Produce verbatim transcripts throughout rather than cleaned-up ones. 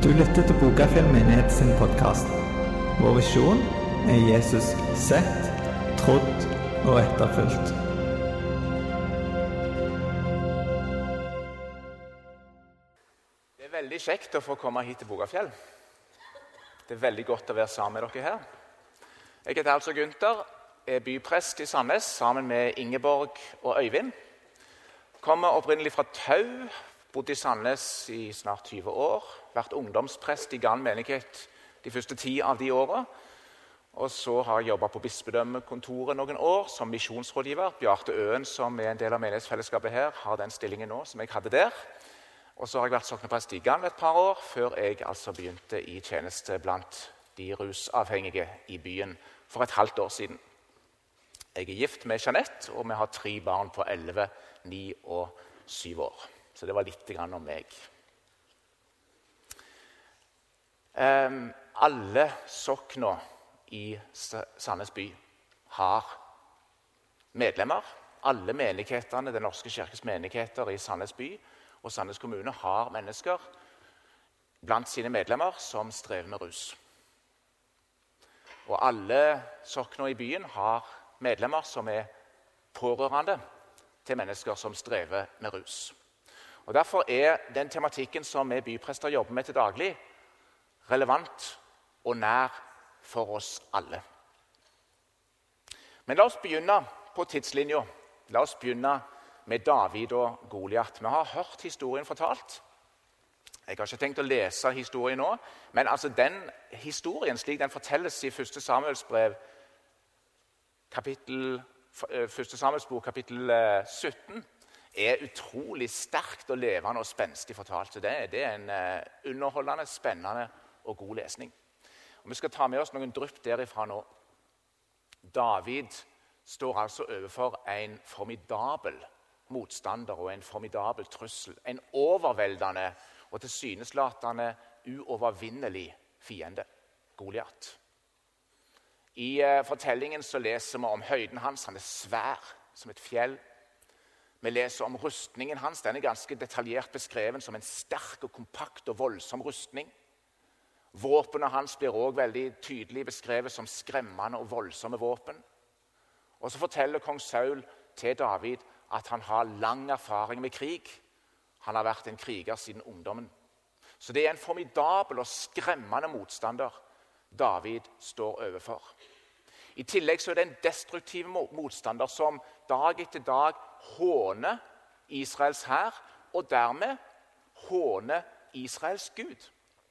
Du lytter til Bogafjell Menighet sin podcast. Vår visjon er Jesus sett, trodd og etterfulgt. Det er veldig kjekt å få komme hit til Bogafjell. Det er veldig godt å være sammen med dere her. Jeg heter altså Gunther, er byprest i Sandnes sammen med Ingeborg og Øyvind. Kommer opprinnelig fra Tau, bodd i Sandnes i snart tyve år, vært ungdomsprest i Gann menighet de første ti av de årene. Og så har jeg jobbet på bispedømmekontoret noen år som misjonsrådgiver. Bjarte Øen, som er en del av menighetsfellesskapet her, har den stillingen nå som jeg hadde der. Og så har jeg vært sokneprest i Gann et par år, før jeg altså begynte i tjeneste blant de rusavhengige i byen for et halvt år siden. Jeg er gift med Jeanette, og vi har tre barn på elleve, ni og syv år. Så det var litt grann om meg. Um, alle sokner i Sandnes by har medlemmer. Alle menighetene, den norske kirkes menigheter i Sandnes by og Sandnes kommune har mennesker blant sine medlemmer som strever med rus. Og alle sokner i byen har medlemmer som er pårørende til mennesker som strever med rus. Og Derfor er den tematikken som vi byprester jobber med til daglig, relevant og nær for oss alle. Men la oss begynne på tidslinja. La oss begynne med David og Goliat. Vi har hørt historien fortalt. Jeg har ikke tenkt å lese historien nå, men altså den historien, slik den fortelles i første Samuels brev, kapittel, første Samuels bok, kapittel sytten, er utrolig sterkt og levende og spenstig fortalt. Så det, det er en uh, underholdende, spennende og god lesning. Og vi skal ta med oss noen drypp derifra nå. David står altså overfor en formidabel motstander og en formidabel trussel. En overveldende og tilsyneslatende uovervinnelig fiende, Goliat. I uh, fortellingen så leser vi om høyden hans. Han er svær som et fjell. Vi leser om rustningen hans. Den er ganske detaljert beskreven som en sterk og kompakt og voldsom rustning. Våpene hans blir også veldig tydelig beskrevet som skremmende og voldsomme våpen. Og så forteller kong Saul til David at han har lang erfaring med krig. Han har vært en kriger siden ungdommen. Så det er en formidabel og skremmende motstander David står overfor. I tillegg så er det en destruktiv motstander som dag etter dag håner Israels hær, og dermed håner Israels Gud.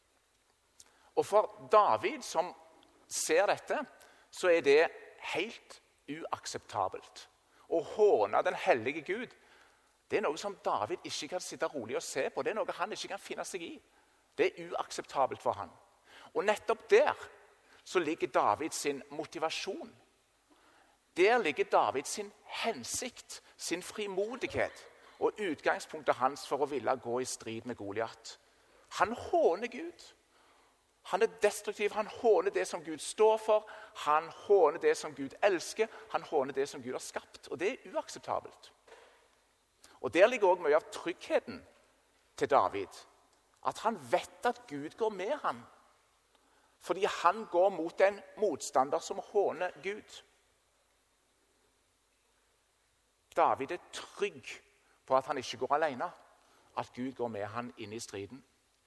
Og for David, som ser dette, så er det helt uakseptabelt. Å håne den hellige Gud, det er noe som David ikke kan sitte rolig og se på. Det er noe han ikke kan finne seg i. Det er uakseptabelt for han. Og nettopp der så ligger David sin motivasjon. Der ligger David sin hensikt, sin frimodighet og utgangspunktet hans for å ville gå i strid med Goliat. Han håner Gud. Han er destruktiv. Han håner det som Gud står for. Han håner det som Gud elsker. Han håner det som Gud har skapt. Og det er uakseptabelt. Og der ligger også mye av tryggheten til David. At han vet at Gud går med ham. Fordi han går mot en motstander som håner Gud. David er trygg på at han ikke går alene, at Gud går med han inn i striden.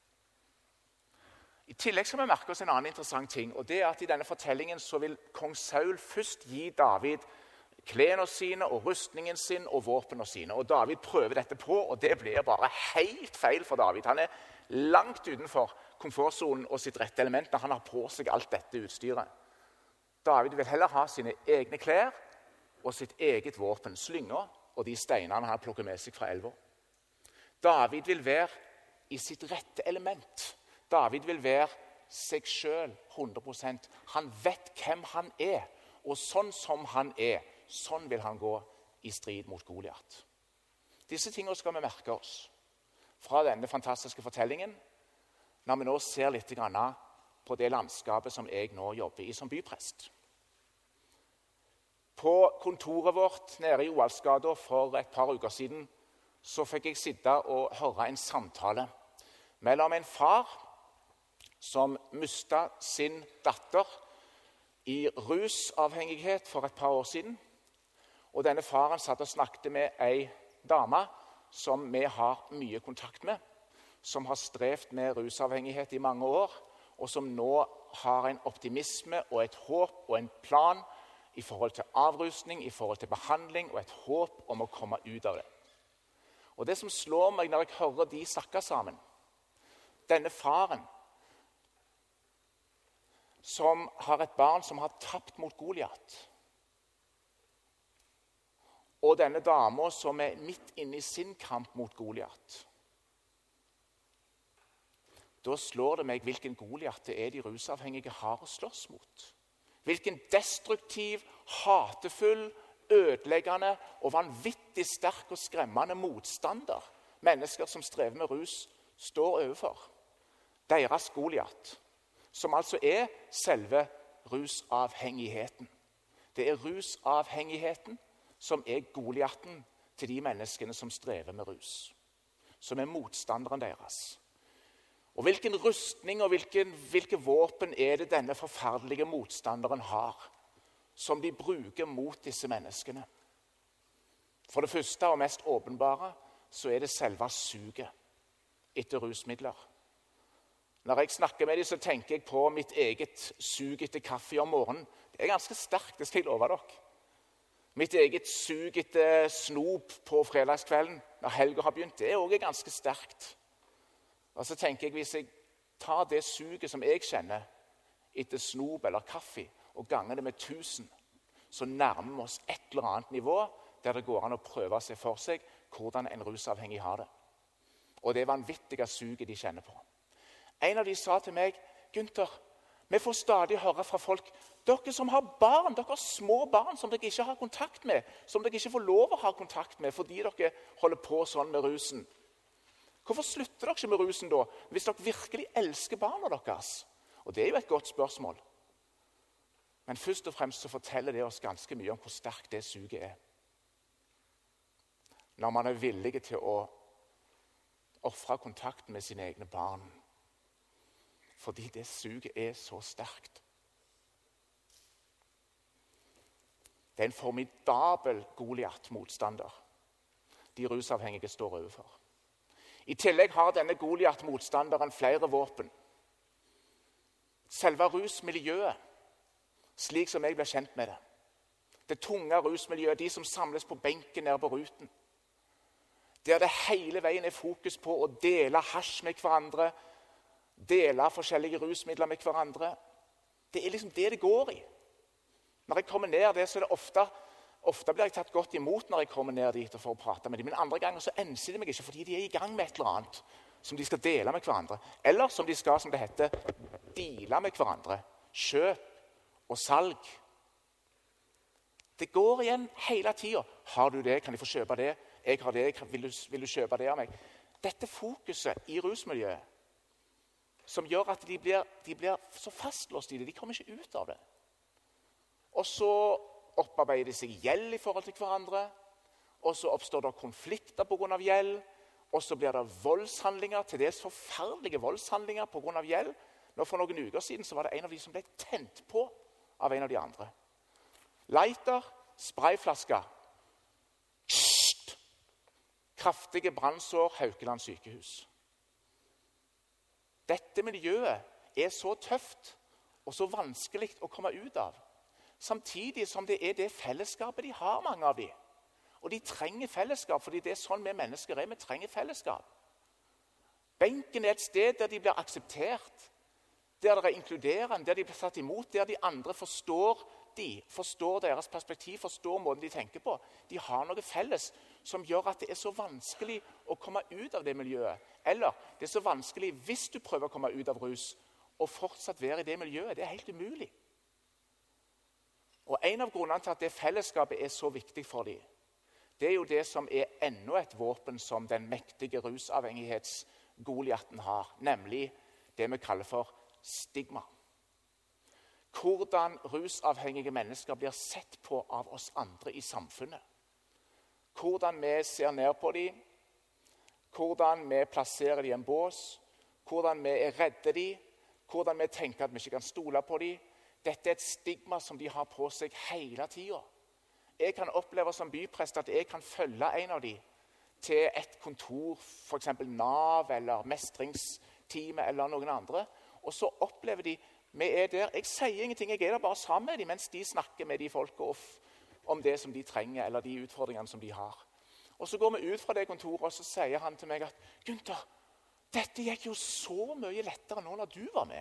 I tillegg skal vi merke oss en annen interessant ting, og det er at i denne fortellingen så vil kong Saul først gi David klærne sine og rustningen sin og våpnene sine. Og David prøver dette på, og det blir bare helt feil for David. Han er langt utenfor komfortzonen og sitt rette element når han har på seg alt dette utstyret. David vil heller ha sine egne klær og sitt eget våpen, slynger og de steinene han plukker med seg fra elva. David vil være i sitt rette element. David vil være seg selv hundre prosent. Han vet hvem han er, og sånn som han er, sånn vil han gå i strid mot Goliat. Disse tingene skal vi merke oss fra denne fantastiske fortellingen, når vi nå ser litt på det landskapet som jeg nå jobber i som byprest. På kontoret vårt nede i Oalsgata for et par uker siden så fikk jeg sitte og høre en samtale mellom en far som mistet sin datter i rusavhengighet for et par år siden. Og denne faren satt og snakket med en dame som vi har mye kontakt med, som har strevd med rusavhengighet i mange år, og som nå har en optimisme og et håp og en plan i forhold til avrusning, i forhold til behandling og et håp om å komme ut av det. Og det som slår meg når jeg hører de snakke sammen, denne faren som har et barn som har tapt mot Goliat, og denne dama som er midt inne i sin kamp mot Goliat, da slår det meg hvilken Goliat det er de rusavhengige har å slåss mot. Hvilken destruktiv, hatefull, ødeleggende og vanvittig sterk og skremmende motstander mennesker som strever med rus, står overfor. Deres Goliat, som altså er selve rusavhengigheten. Det er rusavhengigheten som er Goliaten til de menneskene som strever med rus, som er motstanderen deres. Og hvilken rustning og hvilken, hvilke våpen er det denne forferdelige motstanderen har, som de bruker mot disse menneskene? For det første og mest åpenbare så er det selve suget etter rusmidler. Når jeg snakker med dem, så tenker jeg på mitt eget sug etter kaffe om morgenen. Det er ganske sterkt, det skal jeg love dere. Mitt eget sug etter snop på fredagskvelden når helga har begynt, det er også ganske sterkt. Og så tenker jeg, hvis jeg tar det suget som jeg kjenner etter snop eller kaffe, og ganger det med tusen, så nærmer vi oss et eller annet nivå der det går an å prøve seg for seg hvordan en rusavhengig har det. Og det vanvittige suget de kjenner på. En av de sa til meg, Gunther, vi får stadig høre fra folk, dere som har barn, dere har små barn som dere ikke har kontakt med, som dere ikke får lov å ha kontakt med fordi dere holder på sånn med rusen. Hvorfor slutter dere ikke med rusen da, hvis dere virkelig elsker barna deres? Og det er jo et godt spørsmål. Men først og fremst så forteller det oss ganske mye om hvor sterkt det suget er. Når man er villig til å ofre kontakten med sine egne barn, fordi det suget er så sterkt. Det er en formidabel Goliat-motstander de rusavhengige står overfor. I tillegg har denne Goliat-motstanderen flere våpen. Selve rusmiljøet, slik som jeg ble kjent med det. Det tunge rusmiljøet, de som samles på benken nede på ruten. Der det hele veien er fokus på å dele hasj med hverandre, dele forskjellige rusmidler med hverandre. Det er liksom det det går i. Når jeg kommer ned der, så er det ofte, ofte blir jeg tatt godt imot når jeg kommer ned dit for å prate med dem. Men andre ganger så enser de meg ikke fordi de er i gang med et eller annet som de skal dele med hverandre. Eller som de skal, som det heter, deale med hverandre. Kjøp og salg. Det går igjen hele tiden. Har du det? Kan de få kjøpe det? Jeg har det. Vil du, vil du kjøpe det av meg? Dette fokuset i rusmiljøet som gjør at de blir, de blir så fastlåst i det. De kommer ikke ut av det. Og så opparbeider de seg gjeld i forhold til hverandre. Og så oppstår det konflikter på grunn av gjeld. Og så blir det voldshandlinger, til dels forferdelige voldshandlinger på grunn av gjeld. Nå for noen uker siden så var det en av de som ble tent på av en av de andre. Lighter, sprayflasker. Kst! Kraftige brannsår, Haukeland sykehus. Dette miljøet er så tøft og så vanskelig å komme ut av. Samtidig som det er det fellesskapet de har, mange av de. Og de trenger fellesskap, fordi det er sånn vi mennesker er. Vi trenger fellesskap. Benken er et sted der de blir akseptert, der det er inkluderende, der de blir satt imot, der de andre forstår de, forstår deres perspektiv, forstår måten de tenker på. De har noe felles som gjør at det er så vanskelig å komme ut av det miljøet. Eller det er så vanskelig hvis du prøver å komme ut av rus og fortsatt være i det miljøet. Det er helt umulig. Og en av grunnene til at det fellesskapet er så viktig for dem, det er jo det som er enda et våpen som den mektige rusavhengighets-Goliaten har, nemlig det vi kaller for stigma. Hvordan rusavhengige mennesker blir sett på av oss andre i samfunnet. Hvordan vi ser ned på dem, hvordan vi plasserer dem i en bås, hvordan vi er redde dem, hvordan vi tenker at vi ikke kan stole på dem. Dette er et stigma som de har på seg hele tiden. Jeg kan oppleve som byprest at jeg kan følge en av dem til et kontor, for eksempel Nav eller mestringsteamet eller noen andre, og så opplever de, vi er der, jeg sier ingenting, jeg er der bare sammen med dem, mens de snakker med de folka om det som de trenger, eller de utfordringene som de har. Og så går vi ut fra det kontoret, og så sier han til meg at Gunther, dette gikk jo så mye lettere nå når du var med.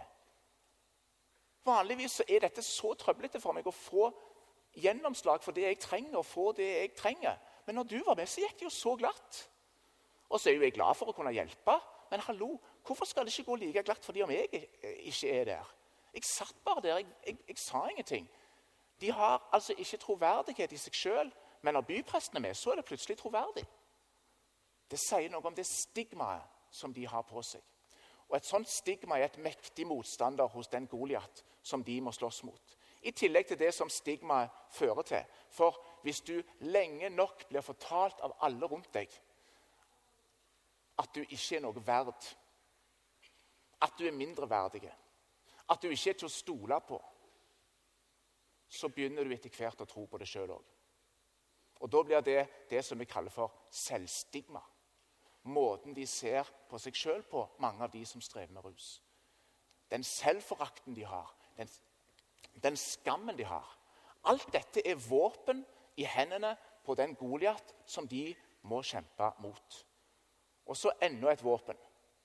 Vanligvis så er dette så trøblete for meg å få gjennomslag for det jeg trenger, og få det jeg trenger. Men når du var med, så gikk det jo så glatt. Og så er jo jeg glad for å kunne hjelpe. Men hallo, hvorfor skal det ikke gå like glatt fordi om jeg ikke er der? Jeg satt bare der, jeg, jeg, jeg sa ingenting. De har altså ikke troverdighet i seg selv, men når bypresten er med, så er det plutselig troverdig. Det sier noe om det stigmaet som de har på seg. Og et sånt stigma er et mektig motstander hos den Goliat som de må slåss mot. I tillegg til det som stigmaet fører til. For hvis du lenge nok blir fortalt av alle rundt deg at du ikke er noe verd, at du er mindreverdig, at du ikke er til å stole på, så begynner du etter hvert å tro på det selv også. Og da blir det det som vi kaller for selvstigma. Måten de ser på seg selv på, mange av de som strever med rus. Den selvforakten de har, den, den skammen de har. Alt dette er våpen i hendene på den Goliat som de må kjempe mot. Og så enda et våpen.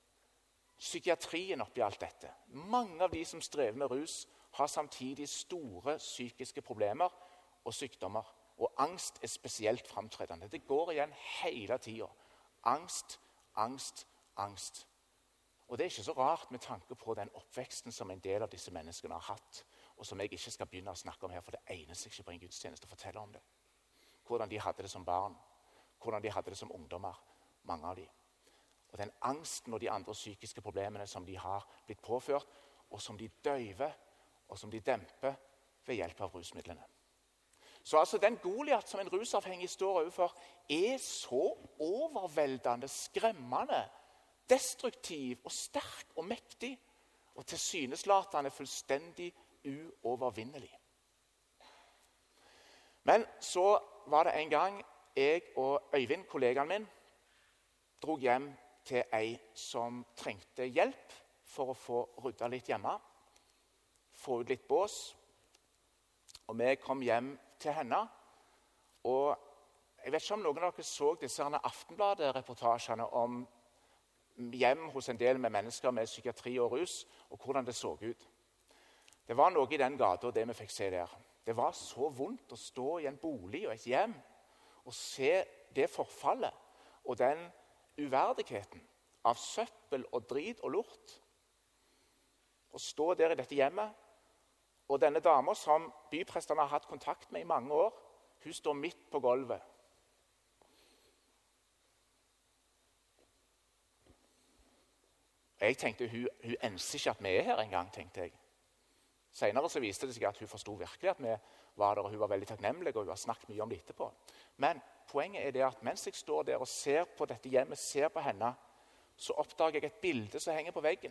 Psykiatrien oppi alt dette. Mange av de som strever med rus har samtidig store psykiske problemer og sykdommer. Og angst er spesielt fremtredende. Det går igjen hele tiden. Angst, angst, angst. Og det er ikke så rart med tanke på den oppveksten som en del av disse menneskene har hatt, og som jeg ikke skal begynne å snakke om her, for det egner seg ikke på en gudstjeneste å fortelle om det. Hvordan de hadde det som barn, hvordan de hadde det som ungdommer, mange av de. Og den angsten og de andre psykiske problemene som de har blitt påført, og som de døyver, og som de demper ved hjelp av rusmidlene. Så altså den Goliat som en rusavhengig står overfor, er så overveldende, skremmende, destruktiv og sterk og mektig, og tilsyneslatende fullstendig uovervinnelig. Men så var det en gang jeg og Øyvind, kollegaen min, drog hjem til ei som trengte hjelp for å få rydda litt hjemme, få ut litt bås. Og vi kom hjem til henne, og jeg vet ikke om noen av dere så disse Aftenbladet-reportasjene om hjem hos en del med mennesker med psykiatri og rus, og hvordan det så ut. Det var noe i den gata, det vi fikk se der. Det var så vondt å stå i en bolig og et hjem, og se det forfallet, og den uverdigheten av søppel og drit og lort. Å stå der i dette hjemmet, og denne dama som bypresterne har hatt kontakt med i mange år, hun står midt på gulvet. Jeg tenkte, hun, hun enser ikke at vi er her en gang, tenkte jeg. Senere så viste det seg at hun forstod virkelig at vi var der, og hun var veldig takknemlig, og hun har snakket mye om det etterpå. Men poenget er det at mens jeg står der og ser på dette hjemmet, ser på henne, så oppdager jeg et bilde som henger på veggen.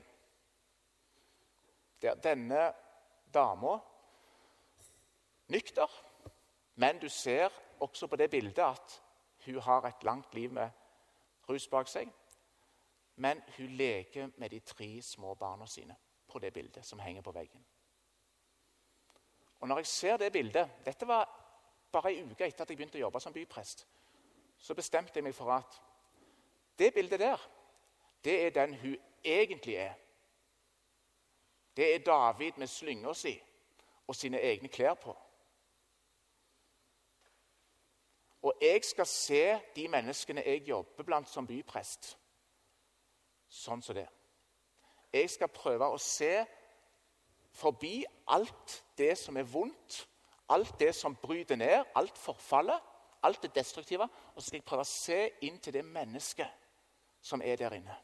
Der denne dama, nykter, men du ser også på det bildet at hun har et langt liv med rus bak seg, men hun leker med de tre små barna sine på det bildet som henger på veggen. Og når jeg ser det bildet, dette var bare en uke etter at jeg begynte å jobbe som byprest, så bestemte jeg meg for at det bildet der, det er den hun egentlig er. Det er David med slynga si og sine egne klær på. Og jeg skal se de menneskene jeg jobber blant som byprest, sånn som det. Jeg skal prøve å se forbi alt det som er vondt, alt det som bryter ned, alt forfallet, alt det destruktive, og så skal jeg prøve å se inn til det mennesket som er der inne.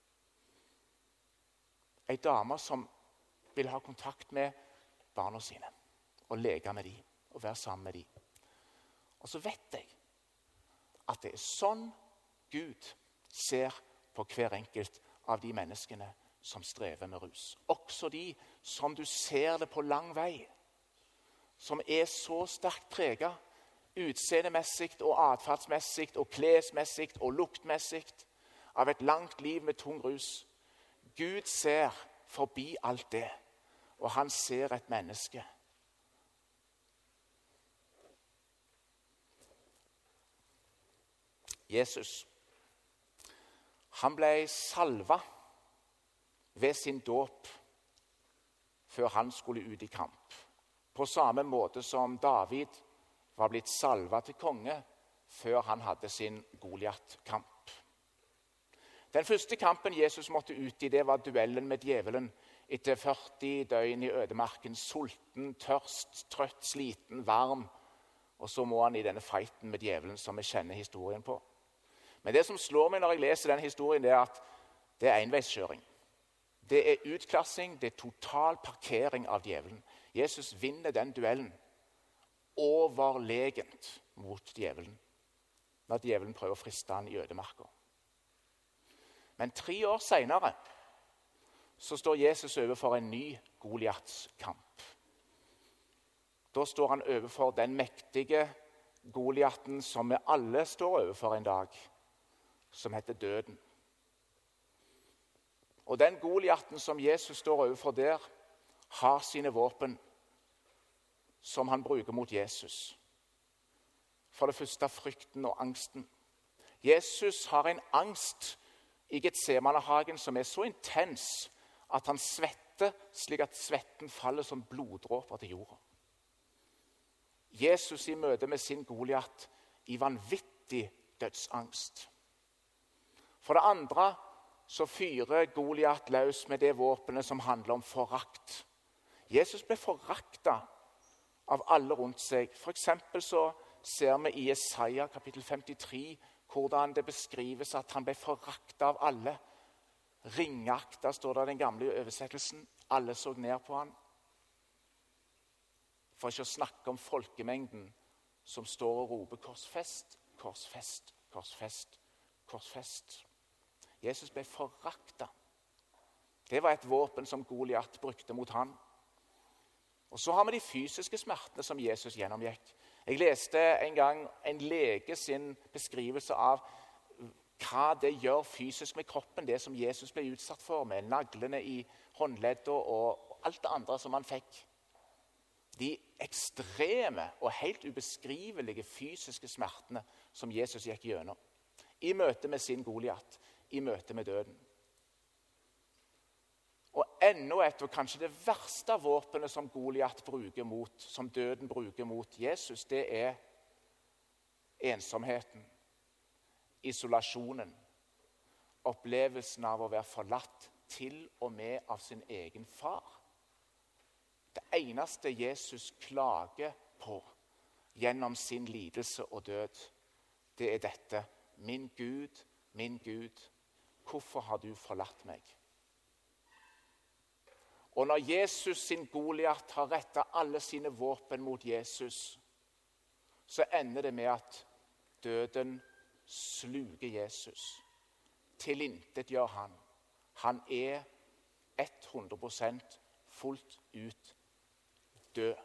En dame som vil ha kontakt med barna sine, og leke med dem, og være sammen med dem. Og så vet jeg at det er sånn Gud ser på hver enkelt av de menneskene som strever med rus. Også de som du ser det på lang vei, som er så sterkt preget, utseendemessigt og atferdsmessigt og klesmessigt og luktmessigt, av et langt liv med tung rus. Gud ser forbi alt det, og han ser et menneske. Jesus, han ble salva ved sin dåp før han skulle ut i kamp. På samme måte som David var blitt salva til konge før han hadde sin Goliat-kamp. Den første kampen Jesus måtte ut i, det var duellen med djevelen etter førti døgn i ødemarken, sulten, tørst, trøtt, sliten, varm. Og så må han i denne fighten med djevelen som vi kjenner historien på. Men det som slår meg når jeg leser den historien, det er at det er enveiskjøring. Det er utklassing, det er total parkering av djevelen. Jesus vinner den duellen overlegent mot djevelen, når djevelen prøver å friste han i ødemarker. Men tre år senere så står Jesus overfor en ny Goliats-kamp. Da står han overfor den mektige Goliaten som vi alle står overfor en dag, som heter døden. Og den Goliaten som Jesus står overfor der, har sine våpen som han bruker mot Jesus. For det første frykten og angsten. Jesus har en angst i Getsemanehagen som er så intens at han svetter slik at svetten faller som bloddråper til jorda. Jesus i møte med sin Goliat i vanvittig dødsangst. For det andre så fyrer Goliat løs med det våpenet som handler om forakt. Jesus ble foraktet av alle rundt seg. For eksempel så ser vi i Jesaja kapittel femtitre hvordan det beskrives at han ble foraktet av alle. Ringakta står det i den gamle oversettelsen. Alle så ned på han. For ikke å snakke om folkemengden som står og roper korsfest, korsfest, korsfest, korsfest. Jesus ble foraktet. Det var et våpen som Goliat brukte mot han. Og så har vi de fysiske smertene som Jesus gjennomgikk. Jeg leste en gang en lege sin beskrivelse av hva det gjør fysisk med kroppen, det som Jesus ble utsatt for, med naglene i håndleddet og alt det andre som han fikk. De ekstreme og helt ubeskrivelige fysiske smertene som Jesus gikk gjennom. I møte med sin Goliat, i møte med døden. Og enda et, og kanskje det verste våpenet som Goliat bruker mot, som døden bruker mot Jesus, det er ensomheten, isolasjonen, opplevelsen av å være forlatt til og med av sin egen far. Det eneste Jesus klager på gjennom sin lidelse og død, det er dette: min Gud, min Gud, hvorfor har du forlatt meg? Og når Jesus sin Goliat har rettet alle sine våpen mot Jesus, så ender det med at døden sluker Jesus. Tilintetgjør han. Han er hundre prosent fullt ut død.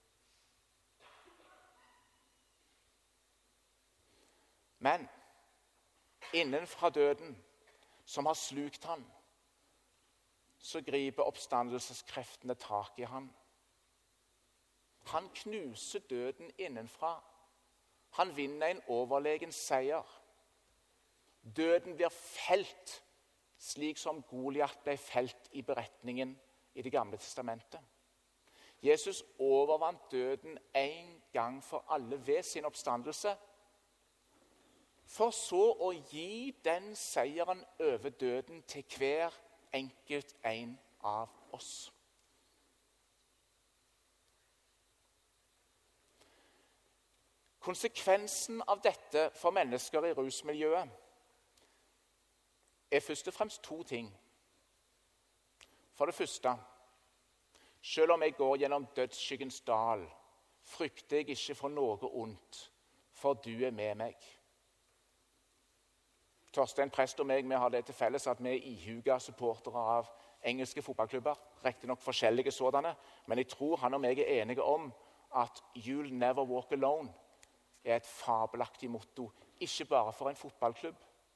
Men innenfra døden, som har slukt han, så griper oppstandelseskreftene tak i han. Han knuser døden innenfra. Han vinner en overlegen seier. Døden blir felt, slik som Goliat ble felt i beretningen i Det gamle testamentet. Jesus overvant døden en gang for alle ved sin oppstandelse, for så å gi den seieren over døden til hver enkelt en av oss. Konsekvensen av dette for mennesker i rusmiljøet er først og fremst to ting. For det første, selv om jeg går gjennom dødsskyggens dal, frykter jeg ikke for noe ondt, for du er med meg. Torstein Prest og meg vi har det til felles at vi er ihuga supportere av engelske fotballklubber. Riktig nok forskjellige sådanne, men jeg tror han og meg er enige om at «You'll never walk alone» er et fabelaktig motto. Ikke bare for en fotballklubb,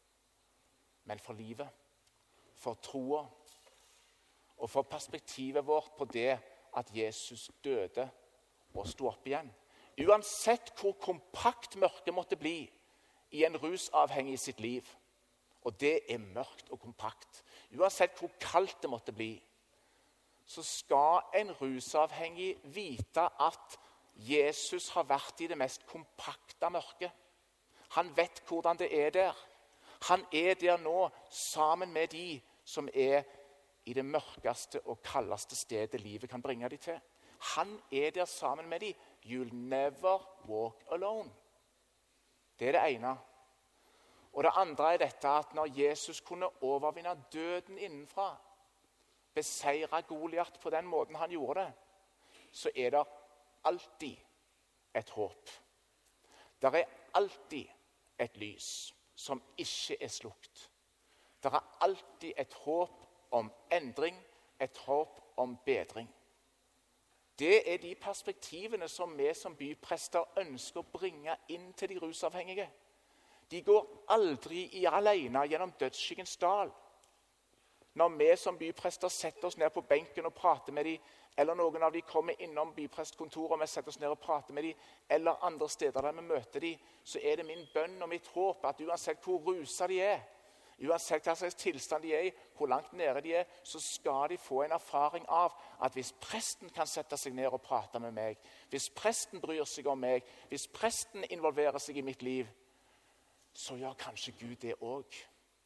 men for livet, for troa og for perspektivet vårt på det at Jesus døde og sto opp igjen. Uansett hvor kompakt mørket måtte bli i en rusavhengig sitt liv, og det er mørkt og kompakt, uansett hvor kaldt det måtte bli, så skal en rusavhengig vite at Jesus har vært i det mest kompakte mørket. Han vet hvordan det er der. Han er der nå sammen med de som er i det mørkeste og kaldeste stedet livet kan bringe dem til. Han er der sammen med dem. You'll never walk alone. Det er det ene. Og det andre er dette at når Jesus kunne overvinne døden innenfra, beseire Goliat på den måten han gjorde det, så er det alltid et håp. Det er alltid et lys som ikke er slukt. Det er alltid et håp om endring, et håp om bedring. Det er de perspektivene som vi som byprester ønsker å bringe inn til de rusavhengige. De går aldri i alene gjennom dødsskyggens dal. Når vi som byprester setter oss ned på benken og prater med dem, eller noen av dem kommer innom byprestkontoret og vi setter oss ned og prater med dem, eller andre steder der vi møter dem, så er det min bønn og mitt håp at uansett hvor ruset de er, uansett hva slags tilstand de er i, hvor langt nede de er, så skal de få en erfaring av at hvis presten kan sette seg ned og prate med meg, hvis presten bryr seg om meg, hvis presten involverer seg i mitt liv, så gjør kanskje Gud det også.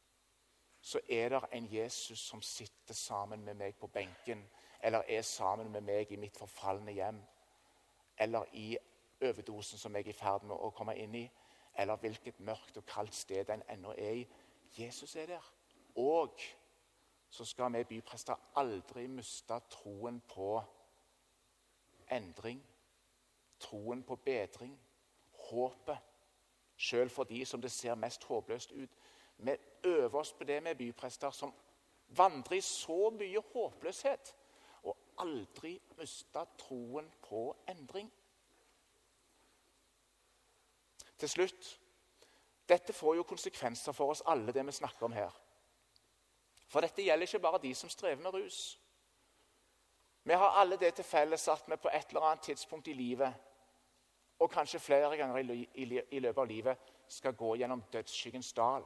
Så er det en Jesus som sitter sammen med meg på benken, eller er sammen med meg i mitt forfallende hjem, eller i overdosen som jeg er i ferd med å komme inn i, eller hvilket mørkt og kaldt sted en ennå er i. Jesus er der. Og så skal vi byprester aldri miste troen på endring, troen på bedring, håpet, selv for de som det ser mest håpløst ut. Vi øver oss på det med byprester som vandrer i så mye håpløshet, og aldri miste troen på endring. Til slutt, dette får jo konsekvenser for oss alle, det vi snakker om her. For dette gjelder ikke bare de som strever med rus. Vi har alle det til felles at vi på et eller annet tidspunkt i livet, og kanskje flere ganger i, i, i løpet av livet, skal gå gjennom dødsskyggens dal.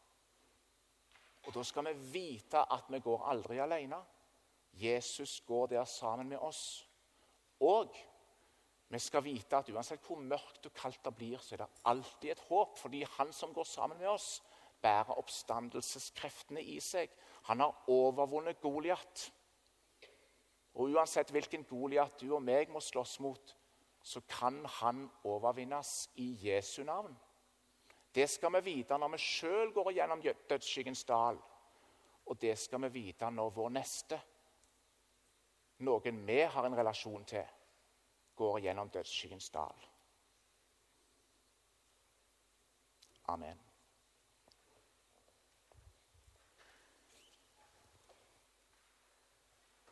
Og da skal vi vite at vi går aldri alene. Jesus går der sammen med oss. Og vi skal vite at uansett hvor mørkt og kaldt det blir, så er det alltid et håp, fordi han som går sammen med oss, bærer oppstandelseskreftene i seg. Han har overvunnet Goliat. Og uansett hvilken Goliat du og meg må slåss mot, så kan han overvinnes i Jesu navn. Det skal vi vite når vi selv går gjennom dødsskyggens dal. Og det skal vi vite når vår neste, noen vi har en relasjon til, går gjennom dødsskyggens dal. Amen.